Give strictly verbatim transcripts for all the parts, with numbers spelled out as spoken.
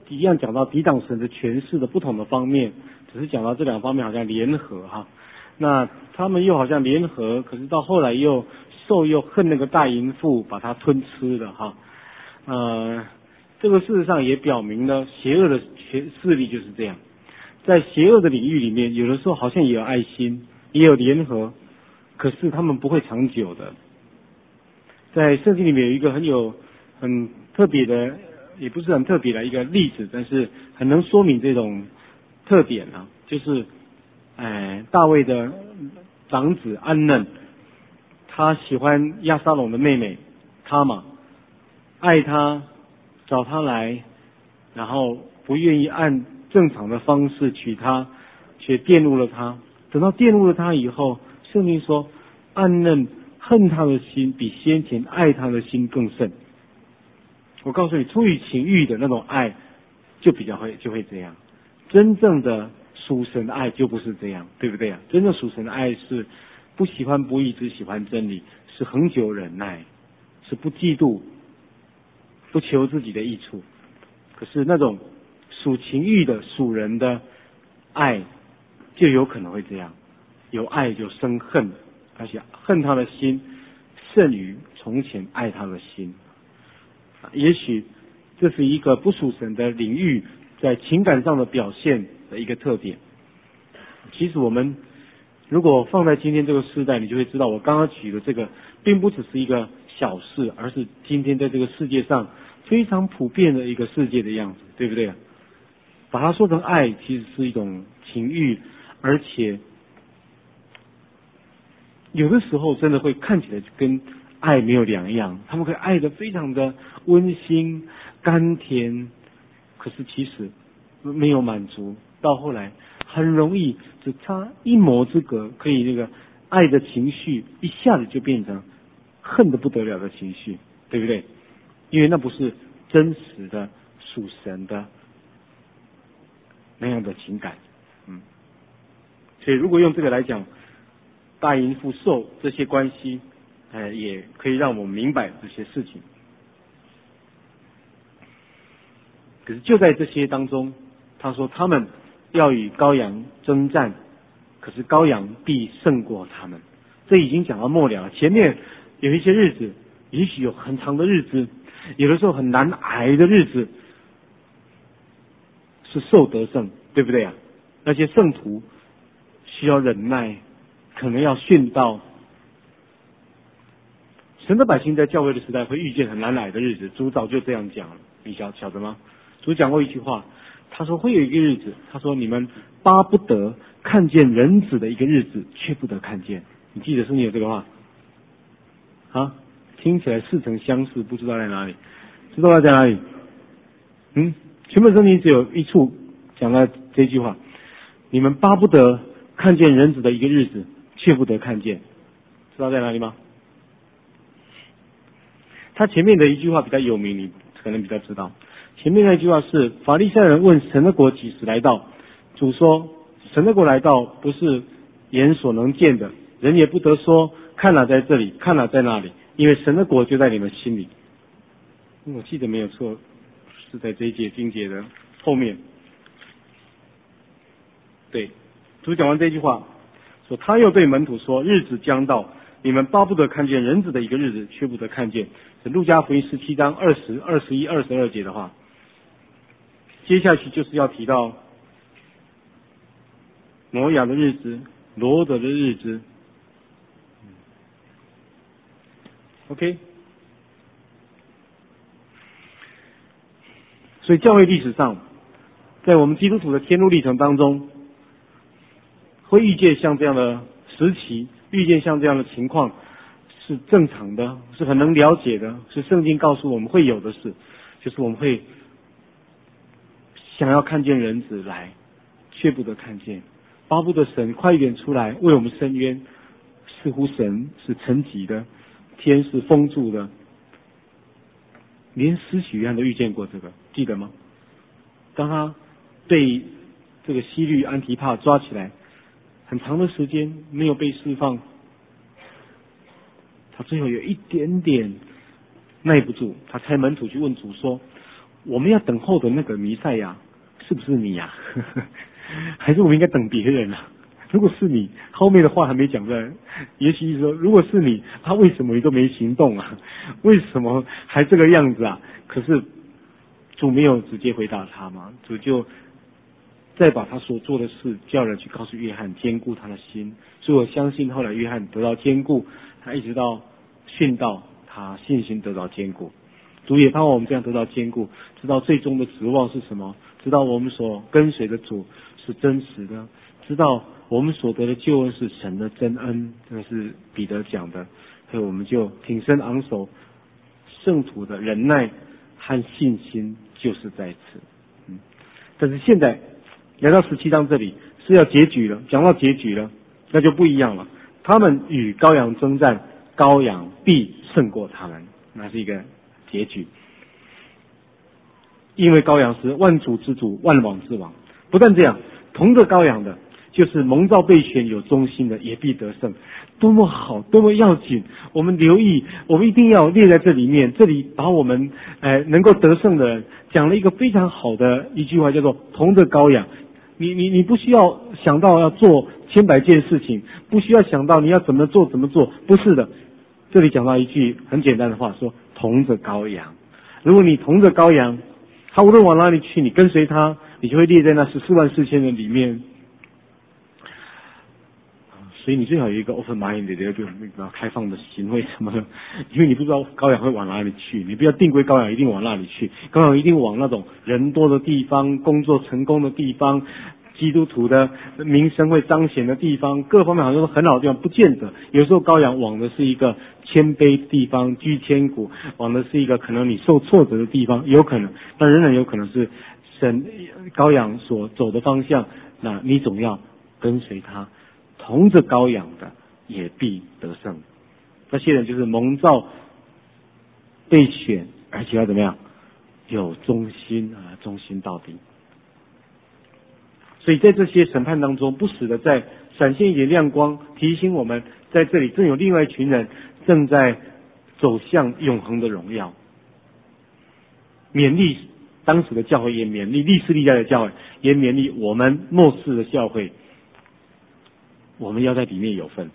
一样讲到抵挡神的权势的不同的方面，只是讲到这两方面好像联合哈。那他们又好像联合，可是到后来又兽又恨那个大淫妇，把它吞吃了哈。呃，这个事实上也表明了邪恶的势力就是这样，在邪恶的领域里面，有的时候好像也有爱心，也有联合，可是他们不会长久的。在圣经里面有一个很有很特别的，也不是很特别的一个例子，但是很能说明这种特点啊，就是哎，大卫的长子安嫩，他喜欢押沙龙的妹妹他玛，爱他，找他来，然后不愿意按正常的方式娶她，却玷污了她。等到玷污了她以后，圣经说安嫩恨他的心比先前爱他的心更甚。我告诉你，出于情欲的那种爱就比较会就会这样，真正的属神的爱就不是这样，对不对啊？真正属神的爱是不喜欢不义，只喜欢真理，是恒久忍耐，是不嫉妒，不求自己的益处。可是那种属情欲的属人的爱就有可能会这样，有爱就生恨，而且恨他的心胜于从前爱他的心。也许这是一个不属神的领域在情感上的表现的一个特点。其实我们如果放在今天这个时代，你就会知道我刚刚举的这个并不只是一个小事，而是今天在这个世界上非常普遍的一个世界的样子，对不对？把它说成爱，其实是一种情欲，而且有的时候真的会看起来跟爱没有两样，他们会爱得非常的温馨甘甜，可是其实没有满足，到后来很容易只差一抹之隔，可以那个爱的情绪一下子就变成恨得不得了的情绪，对不对？因为那不是真实的属神的那样的情感。嗯，所以如果用这个来讲大淫妇受这些关系，呃，也可以让我们明白这些事情。可是就在这些当中，他说他们要与羔羊征战，可是羔羊必胜过他们。这已经讲到末了了，前面有一些日子，也许有很长的日子，有的时候很难挨的日子，是受得胜，对不对啊？那些圣徒需要忍耐，可能要殉道。神的百姓在教会的时代会遇见很难挨的日子，主早就这样讲了，你晓晓得吗？主讲过一句话，他说会有一个日子，他说你们巴不得看见人子的一个日子，却不得看见。你记得是不是有这个话？啊，听起来似曾相识，不知道在哪里？知道在哪里？嗯，全本圣经只有一处讲了这句话：你们巴不得看见人子的一个日子，却不得看见。知道在哪里吗？他前面的一句话比较有名，你可能比较知道。前面那句话是法利赛人问神的国几时来到，主说神的国来到不是眼所能见的，人也不得说看哪在这里，看哪在那里，因为神的国就在你们心里。我记得没有错，是在这一节经节的后面。对，主讲完这句话，说他又对门徒说：日子将到，你们巴不得看见人子的一个日子，却不得看见。是路加福音十七章二十二十一二十二节的话。接下去就是要提到挪亚的日子，罗德的日子。OK， 所以教会历史上，在我们基督徒的天路历程当中，会遇见像这样的时期，遇见像这样的情况，是正常的，是很能了解的，是圣经告诉我们会有的事，就是我们会想要看见人子来，却不得看见，巴不得神快一点出来为我们伸冤。似乎神是沉寂的，天是封住的，连施洗约翰都遇见过这个，记得吗？当他被这个西律安提帕抓起来，很长的时间没有被释放，他最后有一点点耐不住，他差门徒去问主说： 我们要等候的那个弥赛亚是不是你呀、啊？还是我们应该等别人啊？如果是你，后面的话还没讲出来，也许说如果是你，他为什么你都没行动啊？为什么还这个样子啊？可是主没有直接回答他嘛，主就再把他所做的事叫人去告诉约翰，坚固他的心。所以我相信后来约翰得到坚固，他一直到殉道，他信心得到坚固。主也盼望我们这样得到坚固，知道最终的指望是什么，知道我们所跟随的主是真实的，知道我们所得的救恩是神的真恩，这个是彼得讲的，所以我们就挺身昂首，圣徒的忍耐和信心就是在此。嗯，但是现在来到十七章这里是要结局了，讲到结局了，那就不一样了。他们与羔羊征战，羔羊必胜过他们，那是一个结局。因为羔羊是万主之主，万王之王。不但这样，同着羔羊的，就是蒙召备选有忠心的，也必得胜。多么好，多么要紧！我们留意，我们一定要列在这里面。这里把我们呃能够得胜的人讲了一个非常好的一句话，叫做同着羔羊。你你你不需要想到要做千百件事情，不需要想到你要怎么做怎么做，不是的。这里讲到一句很简单的话，说同着羔羊。如果你同着羔羊，他无论往哪里去，你跟随他，你就会列在那十四万四千人里面。所以你最好有一个 open mind 的，就那个开放的心。为什么呢？因为你不知道羔羊会往哪里去，你不要定规羔羊一定往那里去，羔羊一定往那种人多的地方，工作成功的地方，基督徒的名声会彰显的地方，各方面好像都很好的地方，不见得。有时候羔羊往的是一个谦卑的地方，居千古，往的是一个可能你受挫折的地方，有可能，但仍然有可能是神羔羊所走的方向，那你总要跟随他。同着羔羊的也必得胜。那些人就是蒙召被选，而且要怎么样？有忠心啊，忠心到底。所以在这些审判当中，不时的在闪现一点亮光，提醒我们，在这里正有另外一群人正在走向永恒的荣耀。勉励当时的教会，也勉励历世历代的教会，也勉励我们末世的教会，我们要在里面有份。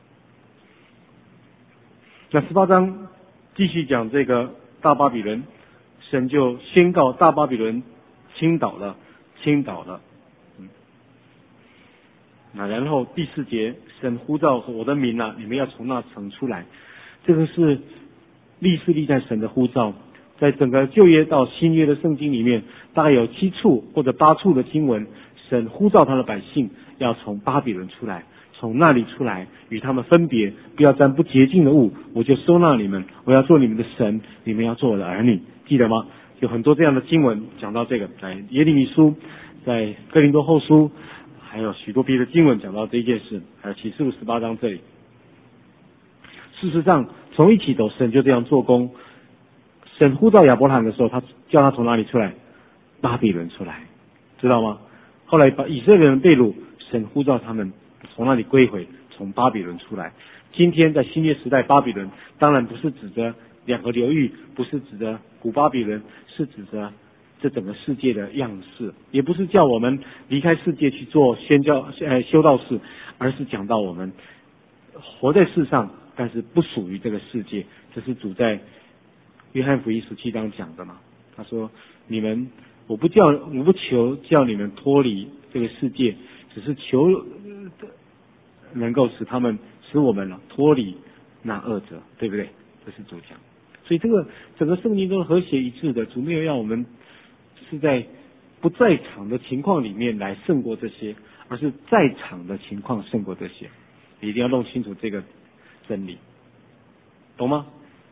那十八章继续讲这个大巴比伦，神就宣告大巴比伦倾倒了，倾倒了。嗯，那然后第四节，神呼召我的民啊，你们要从那城出来。这个是历世历代神的呼召，在整个旧约到新约的圣经里面，大概有七处或者八处的经文，神呼召他的百姓要从巴比伦出来。从那里出来，与他们分别，不要沾不洁净的物，我就收纳你们，我要做你们的神，你们要做我的儿女，记得吗？有很多这样的经文讲到这个，在耶利米书，在哥林多后书，还有许多别的经文讲到这件事，还有启示录十八章这里。事实上，从一起走，神就这样做工。神呼召亚伯拉罕的时候，他叫他从哪里出来？巴比伦出来，知道吗？后来把以色列人被掳，神呼召他们从那里归回，从巴比伦出来。今天在新约时代，巴比伦当然不是指着两河流域，不是指着古巴比伦，是指着这整个世界的样式，也不是叫我们离开世界去做宣教呃修道士，而是讲到我们活在世上，但是不属于这个世界。这是主在约翰福音十七章讲的嘛？他说：“你们，我不叫，我不求叫你们脱离这个世界，只是求能够使他们使我们了脱离那恶者，对不对？”这是主讲。所以这个整个圣经都是和谐一致的，主没有让我们是在不在场的情况里面来胜过这些，而是在场的情况胜过这些。你一定要弄清楚这个真理，懂吗？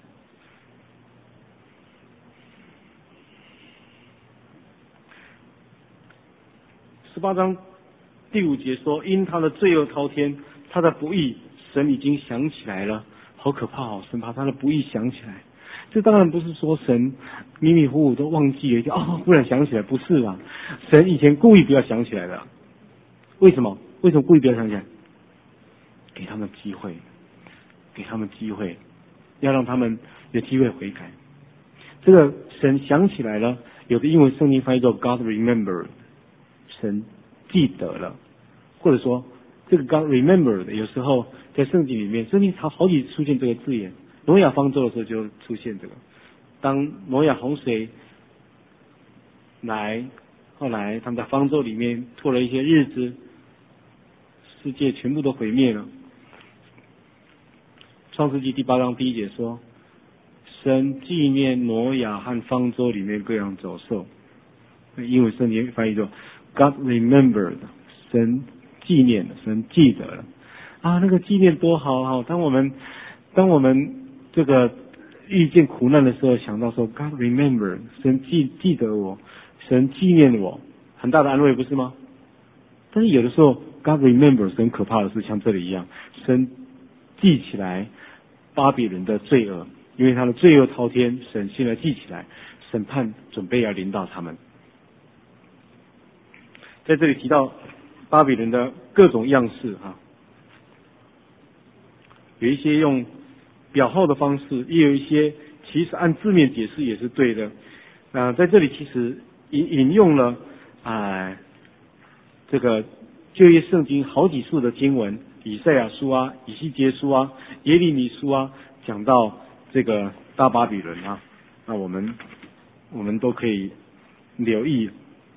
十八章第五节说：“因他的罪恶滔天，他的不义，神已经想起来了。”好可怕哦！神把他的不义想起来。这当然不是说神迷迷糊糊都忘记了，就哦，忽然想起来，不是啊。神以前故意不要想起来的。为什么？为什么故意不要想起来？给他们机会，给他们机会，要让他们有机会悔改。这个神想起来了， 有的英文圣经翻译作 God remembered， 神记得了，或者说这个 God remembered 有时候在圣经里面，圣经好好几次出现这个字眼。挪亚方舟的时候就出现这个，当挪亚洪水来，后来他们在方舟里面拖了一些日子，世界全部都毁灭了。创世纪第八章第一节说，神纪念挪亚和方舟里面各样走兽，英文圣经翻译作 God remembered， 神纪念了，神记得了啊，那个纪念多好好。当我们当我们这个遇见苦难的时候，想到说 God remember， 神记记得我，神纪念我，很大的安慰，不是吗？但是有的时候 God remember 很可怕的是像这里一样，神记起来巴比伦的罪恶，因为他的罪恶滔天，神现在记起来，审判准备要临到他们。在这里提到巴比伦的各种样式啊，有一些用表号的方式，也有一些其实按字面解释也是对的。啊、呃，在这里其实引引用了啊、呃、这个旧约圣经好几处的经文，以赛亚书啊、以西结书啊、耶利米书啊，讲到这个大巴比伦啊，那我们我们都可以留意。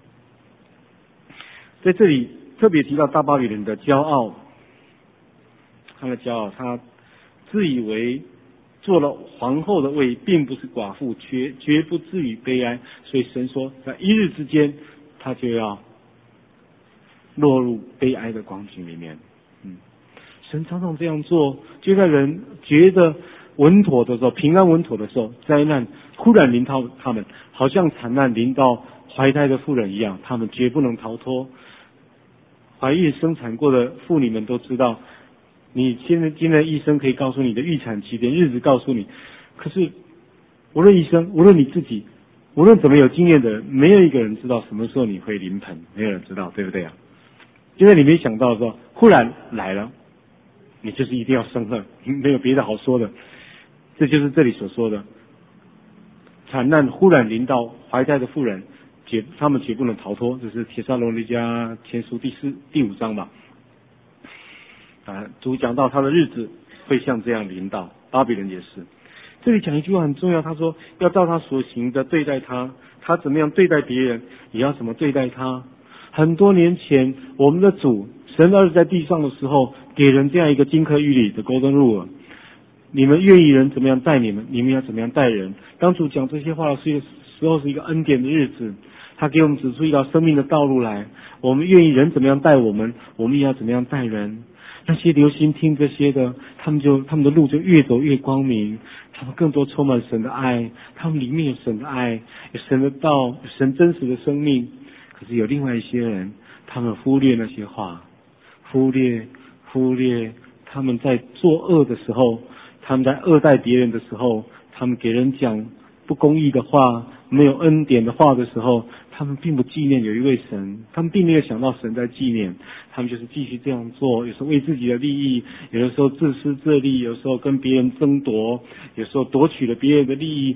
在这里特别提到大巴比伦的骄傲，他的骄傲，他自以为做了皇后的位，并不是寡妇，绝绝不至于悲哀。所以神说，在一日之间，他就要落入悲哀的光景里面。嗯，神常常这样做，就在人觉得稳妥的时候，平安稳妥的时候，灾难忽然临到他们，好像惨难临到怀胎的妇人一样，他们绝不能逃脱。怀孕生产过的妇女们都知道，你现在今天医生可以告诉你的预产期，连日子告诉你，可是无论医生，无论你自己，无论怎么有经验的人，没有一个人知道什么时候你会临盆，没有人知道，对不对啊？因为你没想到说忽然来了，你就是一定要生了，没有别的好说的。这就是这里所说的惨难忽然临到怀胎的妇人，绝他们绝不能逃脱。这是帖撒罗尼迦前书第四第五章吧。啊，主讲到他的日子会像这样临到，巴比伦也是。这里讲一句话很重要，他说要照他所行的对待他，他怎么样对待别人，也要怎么对待他。很多年前，我们的主神儿子在地上的时候，给人这样一个金科玉律的 golden rule， 你们愿意人怎么样待你们，你们要怎么样待人。当主讲这些话的时候，是一个恩典的日子，他给我们指出一条生命的道路来。我们愿意人怎么样待我们，我们也要怎么样待人。那些留心听这些的，他们就他们的路就越走越光明，他们更多充满神的爱，他们里面有神的爱，有神的道，有神真实的生命。可是有另外一些人，他们忽略那些话，忽略忽略他们在作恶的时候，他们在恶待别人的时候，他们给人讲不公义的话，没有恩典的话的时候，他们并不纪念有一位神，他们并没有想到神在纪念，他们就是继续这样做，有时候为自己的利益，有的时候自私自利，有时候跟别人争夺，有时候夺取了别人的利益，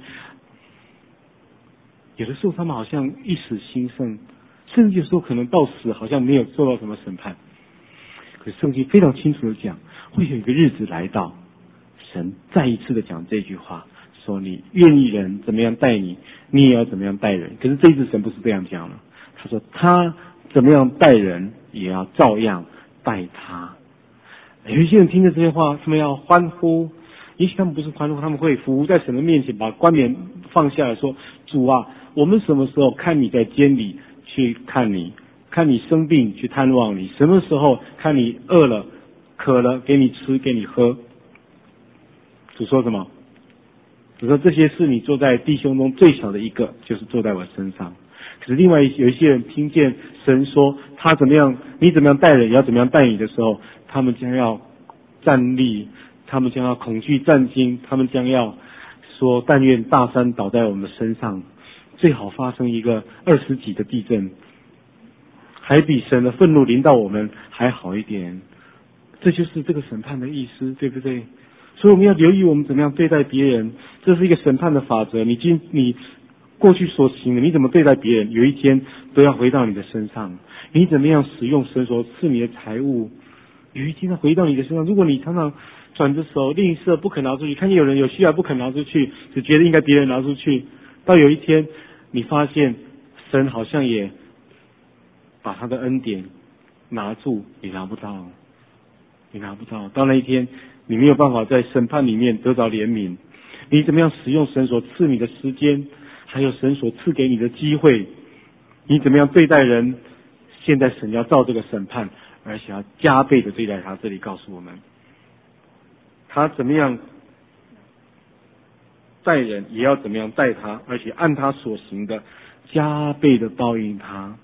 有的时候他们好像一时兴盛，甚至有时候可能到死好像没有受到什么审判。可是圣经非常清楚的讲，会有一个日子来到，神再一次的讲这句话，说你愿意人怎么样待你，你也要怎么样待人。可是这一次神不是这样讲了，他说他怎么样待人，也要照样待他。有一些人听着这些话，他们要欢呼，也许他们不是欢呼，他们会伏在神的面前，把冠冕放下来说，主啊，我们什么时候看你在监里去看你，看你生病去探望你，什么时候看你饿了渴了给你吃给你喝。主说什么？主说这些事你做在弟兄中最小的一个，就是做在我身上。可是另外有一些人听见神说他怎么样，你怎么样待人也要怎么样待你的时候，他们将要站立，他们将要恐惧战惊，他们将要说但愿大山倒在我们的身上，最好发生一个二十级的地震，还比神的愤怒临到我们还好一点。这就是这个审判的意思，对不对？所以我们要留意我们怎么样对待别人，这是一个审判的法则。你今你过去所行的，你怎么对待别人，有一天都要回到你的身上。你怎么样使用神所赐你的财物，有一天要回到你的身上。如果你常常转着手吝啬不肯拿出去，看见有人有需要不肯拿出去，只觉得应该别人拿出去，到有一天你发现神好像也把他的恩典拿住，你拿不到，你拿不到。到那一天你没有办法在审判里面得着怜悯。你怎么样使用神所赐你的时间，还有神所赐给你的机会，你怎么样对待人，现在神要照这个审判，而且要加倍的对待他。这里告诉我们他怎么样待人，也要怎么样待他，而且按他所行的加倍的报应他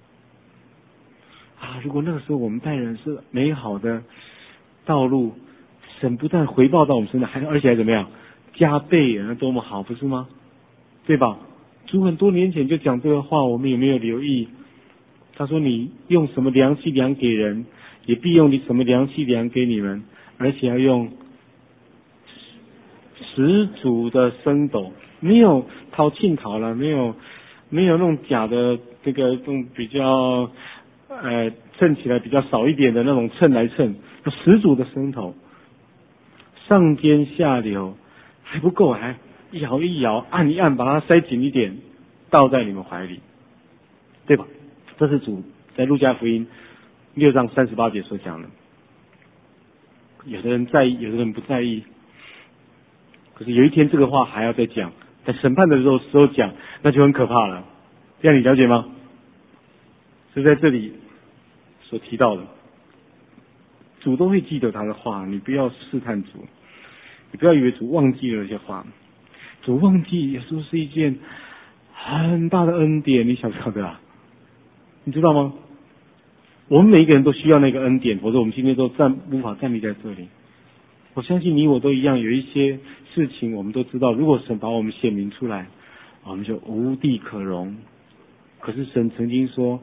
啊！如果那个时候我们待人是美好的道路，神不但回报到我们身上，还而且还怎么样加倍，那多么好，不是吗？对吧？主很多年前就讲这个话，我们有没有留意？他说：“你用什么量器量给人，也必用你什么量器量给你们，而且要用十足的升斗，没有掏磬讨了，没有没有那种假的这个这种比较呃称起来比较少一点的那种秤来称，十足的升斗，上尖下流还不够，还摇一摇，按一按，把它塞紧一点，倒在你们怀里，对吧？这是主在路加福音六章三十八节所讲的。有的人在意，有的人不在意。可是有一天这个话还要再讲，在审判的时候时候讲，那就很可怕了。这样你了解吗？是在这里所提到的，主都会记得他的话，你不要试探主，你不要以为主忘记了那些话。主忘记耶稣是一件很大的恩典，你晓不晓得啊？你知道吗？我们每一个人都需要那个恩典，否则我们今天都站无法站立在这里。我相信你我都一样，有一些事情我们都知道，如果神把我们显明出来，我们就无地可容。可是神曾经说，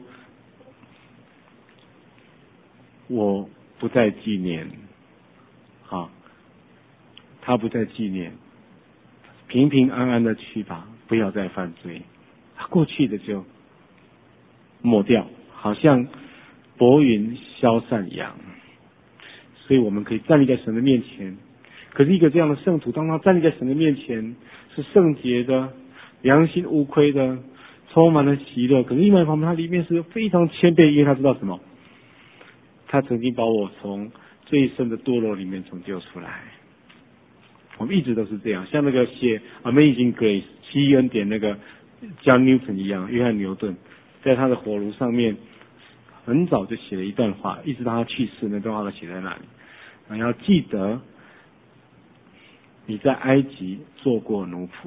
我不再纪念，啊，他不再纪念，平平安安的去吧，不要再犯罪。过去的就抹掉，好像薄云消散一样。所以我们可以站立在神的面前。可是一个这样的圣徒，当他站立在神的面前，是圣洁的、良心无愧的、充满了喜乐。可是另外一方面，他里面是非常谦卑，因为他知道什么？他曾经把我从最深的堕落里面拯救出来。我们一直都是这样，像那个写《Amazing Grace》奇异恩典那个 John Newton 一样，约翰牛顿，在他的火炉上面很早就写了一段话，一直到他去世，那段话都写在那里。你要记得，你在埃及做过奴仆，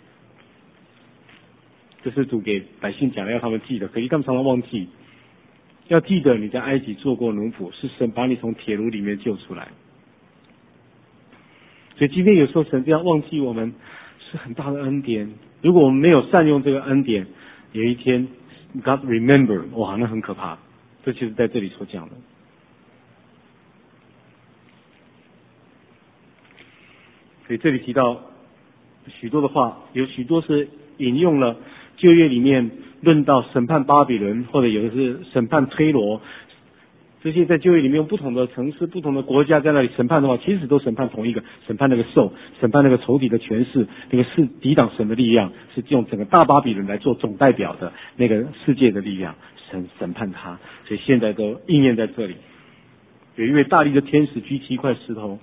这是主给百姓讲的，要他们记得。可是他们常常忘记，要记得你在埃及做过奴仆，是神把你从铁炉里面救出来。所以今天有时候神这样忘记我们，是很大的恩典。如果我们没有善用这个恩典，有一天 God remember， 哇，那很可怕。这就是在这里所讲的。所以这里提到许多的话，有许多是引用了旧约里面论到审判巴比伦，或者有的是审判推罗。这些在旧约里面用不同的城市、不同的国家在那里审判的话，其实都审判同一个，审判那个兽，审判那个仇敌的权势，那个是抵挡神的力量，是用整个大巴比伦来做总代表的那个世界的力量，审审判他。所以现在都应验在这里。有一位大力的天使举起一块石头，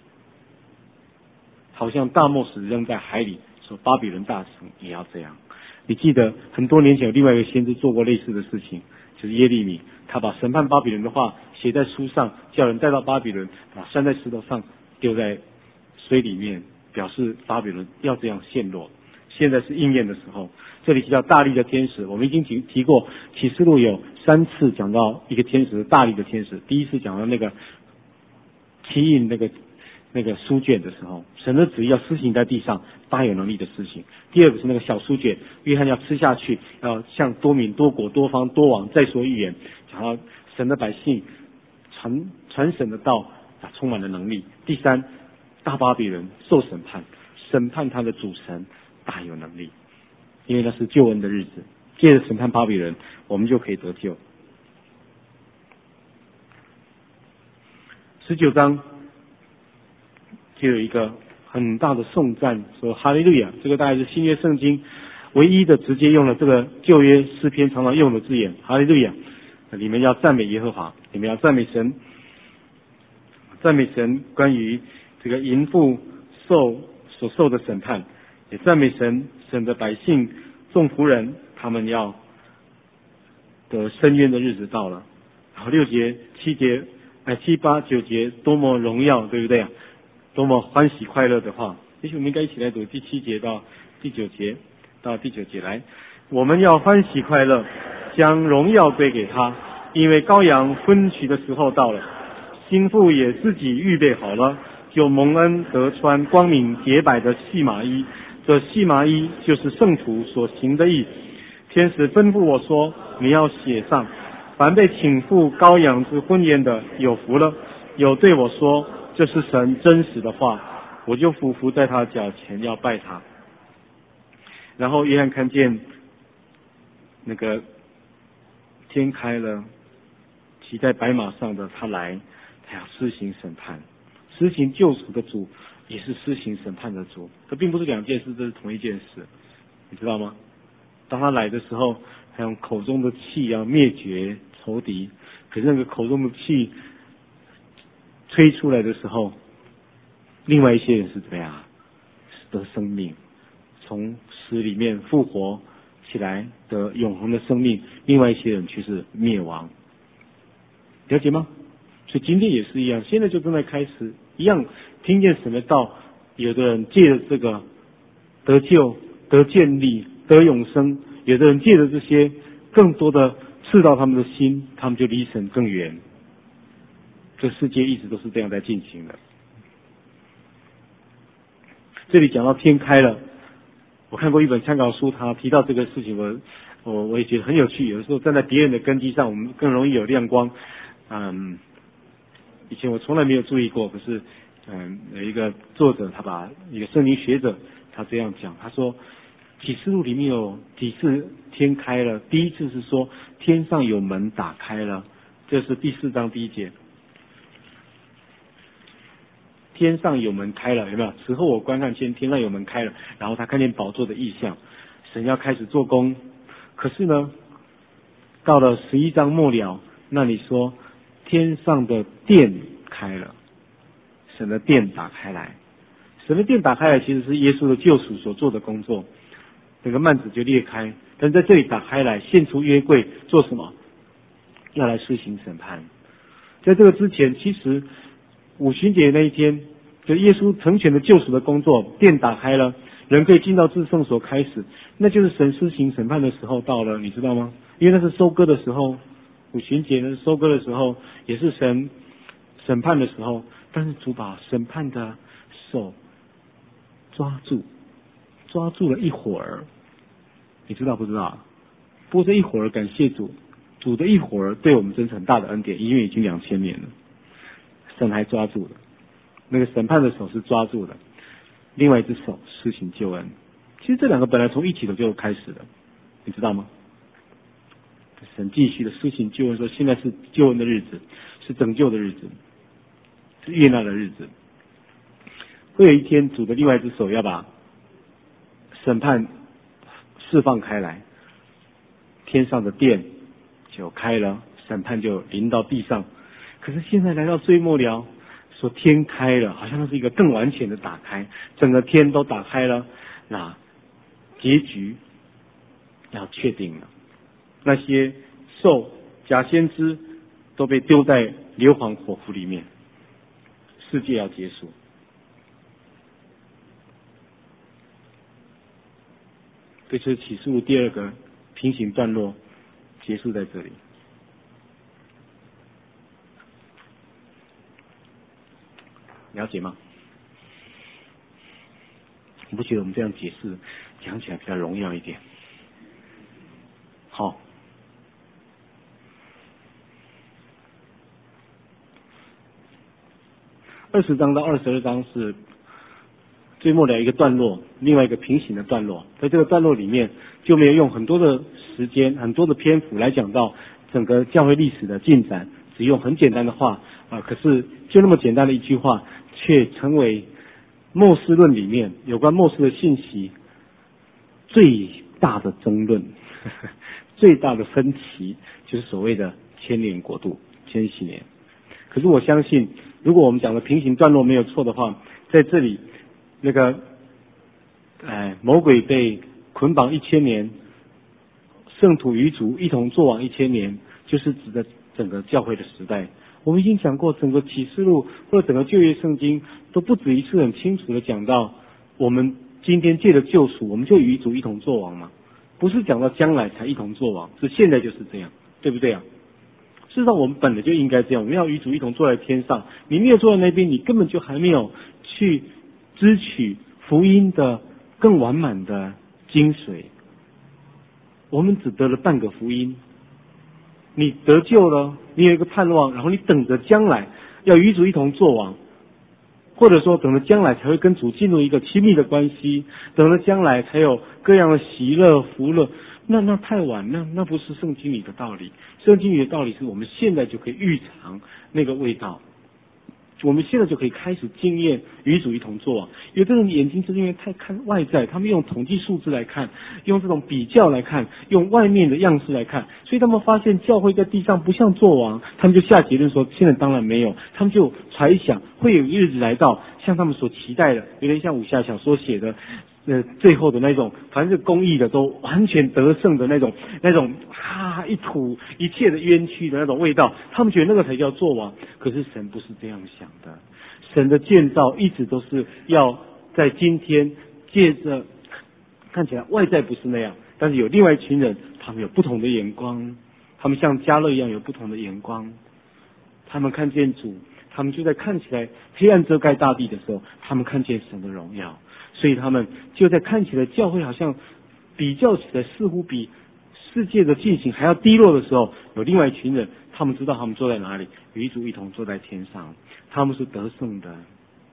好像大漠石扔在海里，说巴比伦大城也要这样。你记得很多年前有另外一个先知做过类似的事情，就是耶利米，他把审判巴比伦的话写在书上，叫人带到巴比伦，把拴在石头上，丢在水里面，表示巴比伦要这样陷落。现在是应验的时候。这里提到大力的天使，我们已经提提过，启示录有三次讲到一个天使，大力的天使。第一次讲到那个七印那个那个书卷的时候，神的旨意要施行在地上，大有能力的施行。第二个是那个小书卷，约翰要吃下去，要向多民多国多方多王再说预言，讲到神的百姓传传神的道啊，充满了能力。第三，大巴比伦受审判，审判他的主神大有能力。 因为那是救恩的日子，借着审判巴比伦，我们就可以得救。十九章就有一个很大的颂赞，说哈利路亚，这个大概是新约圣经唯一的直接用了这个旧约诗篇常常用的字眼，哈利路亚，你们要赞美耶和华，你们要赞美神，赞美神关于这个淫妇受所受的审判，也赞美神，神的百姓众仆人他们要得伸冤的日子到了。然后六节七节哎七八九节多么荣耀，对不对啊？多么欢喜快乐的话，也许我们应该一起来读第七节到第九节，到第九节来，我们要欢喜快乐，将荣耀归给他，因为羔羊婚娶的时候到了，新妇也自己预备好了，就蒙恩得穿光明洁白的细麻衣，这细麻衣就是圣徒所行的义。天使吩咐我说，你要写上，凡被请赴羔羊之婚宴的有福了。有对我说，这是神真实的话，我就俯伏在他脚前要拜他。然后约翰看见那个天开了，骑在白马上的他来，他要施行审判，施行救赎的主也是施行审判的主，这并不是两件事，这是同一件事，你知道吗？当他来的时候，他用口中的气要灭绝仇敌，可是那个口中的气吹出来的时候，另外一些人是怎么样？得生命，从死里面复活起来的永恒的生命，另外一些人却是灭亡，了解吗？所以今天也是一样，现在就正在开始一样，听见神的道，有的人借着这个得救、得建立、得永生，有的人借着这些更多的刺到他们的心，他们就离神更远。这世界一直都是这样在进行的。这里讲到天开了，我看过一本参考书，他提到这个事情，我我我也觉得很有趣。有的时候站在别人的根基上，我们更容易有亮光。嗯，以前我从来没有注意过，可是嗯，有一个作者，他把一个圣经学者，他这样讲，他说启示录里面有几次天开了，第一次是说天上有门打开了，这是第四章第一节。天上有门开了，有没有？此后我观看见天上有门开了，然后他看见宝座的异象，神要开始做工。可是呢，到了十一章末了，那里说天上的殿开了，神的殿打开来，神的殿打开来其实是耶稣的救赎所做的工作，整个幔子就裂开，但在这里打开来，献出约柜做什么？要来施行审判。在这个之前，其实五旬节那一天，就耶稣成全的救赎的工作，殿打开了，人可以进到至圣所开始，那就是神施行审判的时候到了，你知道吗？因为那是收割的时候，五旬节那是收割的时候，也是神审判的时候，但是主把审判的手抓住，抓住了一会儿，你知道不知道？不过这一会儿，感谢主，主的一会儿对我们真是很大的恩典，因为已经两千年了，神还抓住了。那个审判的手是抓住的，另外一只手施行救恩。其实这两个本来从一起的就开始了，你知道吗？神继续的施行救恩，说现在是救恩的日子，是拯救的日子，是悦纳的日子。会有一天，主的另外一只手要把审判释放开来，天上的殿就开了，审判就临到地上。可是现在来到最末了，说天开了，好像那是一个更完全的打开，整个天都打开了，那结局要确定了。那些兽假先知都被丢在硫磺火湖里面，世界要结束。这就是启示录第二个平行段落，结束在这里。了解吗？你不觉得我们这样解释讲起来比较荣耀一点？好，二十章到二十二章是最末的一个段落，另外一个平行的段落，在这个段落里面就没有用很多的时间、很多的篇幅来讲到整个教会历史的进展，只用很简单的话啊、呃，可是就那么简单的一句话，却成为末世论里面有关末世的信息最大的争论、呵呵最大的分歧，就是所谓的千年国度、千禧年。可是我相信，如果我们讲的平行段落没有错的话，在这里那个，哎，魔鬼被捆绑一千年，圣徒与主一同作王一千年，就是指的整个教会的时代。我们已经讲过，整个启示录或者整个旧约圣经都不止一次很清楚的讲到，我们今天借着救赎，我们就与主一同作王嘛，不是讲到将来才一同作王，是现在就是这样，对不对啊？事实上，我们本来就应该这样，我们要与主一同坐在天上。你没有坐在那边，你根本就还没有去支取福音的更完满的精髓。我们只得了半个福音。你得救了，你有一个盼望，然后你等着将来要与主一同作王，或者说等着将来才会跟主进入一个亲密的关系，等着将来才有各样的喜乐福乐。那那太晚，那那不是圣经里的道理。圣经里的道理是我们现在就可以预尝那个味道，我们现在就可以开始经验与主一同作王。有的人眼睛是因为太看外在，他们用统计数字来看，用这种比较来看，用外面的样式来看，所以他们发现教会在地上不像作王，他们就下结论说现在当然没有，他们就揣想会有日子来到，像他们所期待的，有点像武侠小说写的呃，最后的那种，凡是公义的都完全得胜的那种，那种啊一吐一切的冤屈的那种味道，他们觉得那个才叫作王。可是神不是这样想的，神的建造一直都是要在今天借着看起来外在不是那样，但是有另外一群人，他们有不同的眼光，他们像迦勒一样有不同的眼光，他们看见主，他们就在看起来黑暗遮盖大地的时候，他们看见神的荣耀。所以他们就在看起来教会好像比较起来似乎比世界的进行还要低落的时候，有另外一群人，他们知道他们坐在哪里，与主一同坐在天上，他们是得胜的。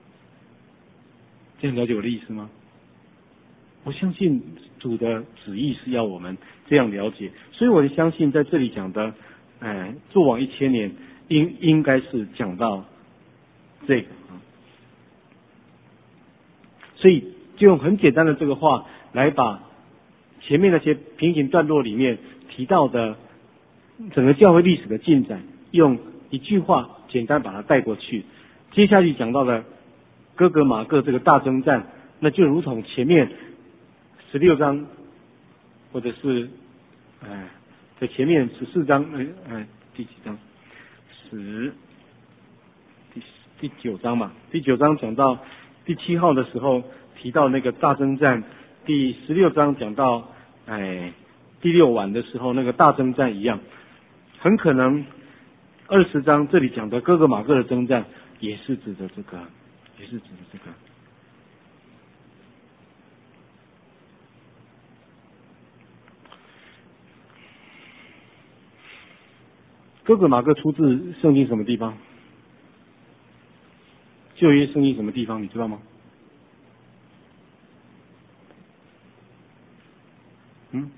这样了解我的意思吗？我相信主的旨意是要我们这样了解，所以我就相信在这里讲的，哎，作王一千年应应该是讲到这个。所以就用很简单的这个话来把前面那些平行段落里面提到的整个教会历史的进展，用一句话简单把它带过去。接下去讲到的哥格玛各这个大征战，那就如同前面十六章，或者是呃在前面十四章，呃呃第几章？十第第九章吧。第九章讲到第七号的时候提到那个大征战，第十六章讲到哎第六晚的时候那个大征战一样，很可能二十章这里讲的哥格玛各的征战也是指的这个，也是指的这个。哥格玛各出自圣经什么地方？旧约圣经什么地方你知道吗？嗯，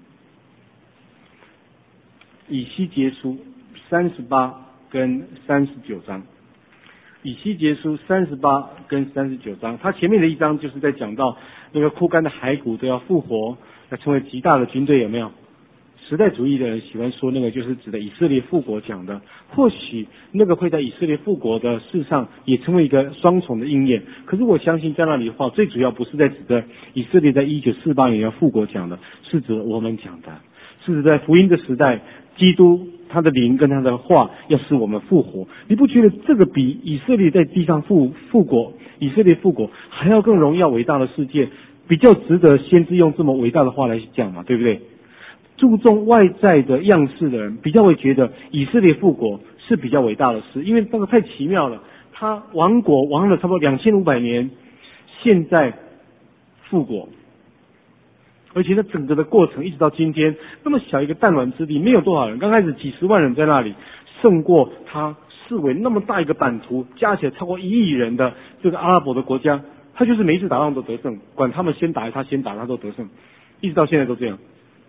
以西结书三十八跟三十九章。以西结书三十八跟三十九章，它前面的一章就是在讲到那个枯干的骸骨都要复活，要成为极大的军队，有没有？时代主义的人喜欢说那个就是指的以色列复国讲的，或许那个会在以色列复国的事上也成为一个双重的应验。可是我相信在那里的话，最主要不是在指的以色列在一九四八年要复国讲的，是指我们讲的，是指在福音的时代，基督他的灵跟他的话要使我们复活。你不觉得这个比以色列在地上复复国，以色列复国还要更荣耀伟大的事件，比较值得先知用这么伟大的话来讲嘛，对不对？注重外在的样式的人，比较会觉得以色列复国是比较伟大的事，因为那个太奇妙了。他亡国亡了差不多两千五百年，现在复国，而且它整个的过程一直到今天，那么小一个弹丸之地，没有多少人，刚开始几十万人在那里，胜过他视为那么大一个版图，加起来超过一亿人的这个阿拉伯的国家， 他就是每一次打仗都得胜，管他们先打还是他先打，他都得胜，一直到现在都这样，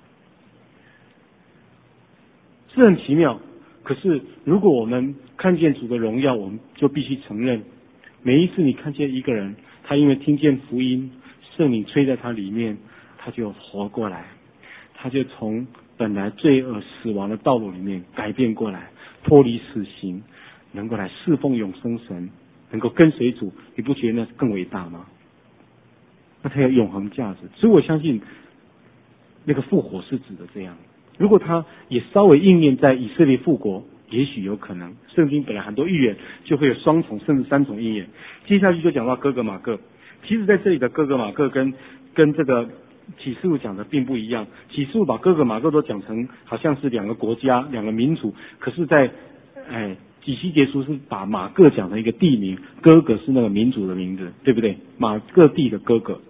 是很奇妙。可是如果我们看见主的荣耀，我们就必须承认，每一次你看见一个人，他因为听见福音，圣灵吹在他里面，他就活过来，他就从本来罪恶死亡的道路里面改变过来，脱离死刑，能够来侍奉永生神，能够跟随主，你不觉得那更伟大吗？那它有永恒价值。所以我相信那个复活是指的这样。如果它也稍微应验在以色列复国，也许有可能。圣经本来很多预言就会有双重甚至三重应验。接下去就讲到哥格玛各，其实在这里的哥格玛各跟跟这个启示录讲的并不一样。启示录把哥格玛各都讲成好像是两个国家、两个民族，可是在哎以西结书是把马各讲成一个地名，哥哥是那个民族的名字，对不对？马各地的哥哥。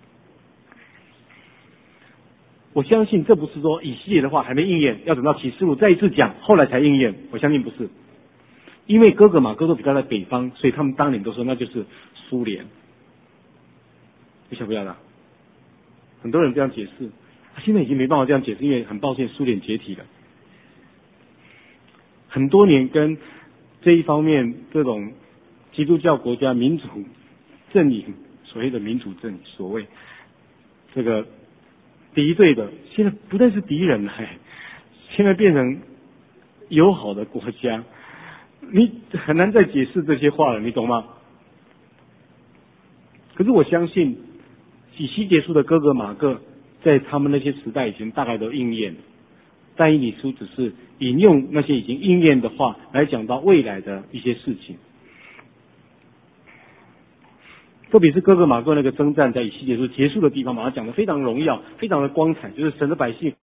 我相信这不是说以西结的话还没应验，要等到启示录再一次讲，后来才应验。我相信不是，因为哥格玛各都比较在北方，所以他们当年都说那就是苏联。你晓不晓得？很多人这样解释，现在已经没办法这样解释，因为很抱歉，苏联解体了。很多年跟这一方面这种基督教国家民主阵营，所谓的民主阵营，所谓这个敌对的，现在不但是敌人了，现在变成友好的国家，你很难再解释这些话了，你懂吗？可是我相信以西结书的哥格玛各在他们那些时代已经大概都应验了，但以理书只是引用那些已经应验的话来讲到未来的一些事情。特别是哥格玛各那个征战在以西结书结束的地方，把它讲得非常荣耀，非常的光彩，就是神的百姓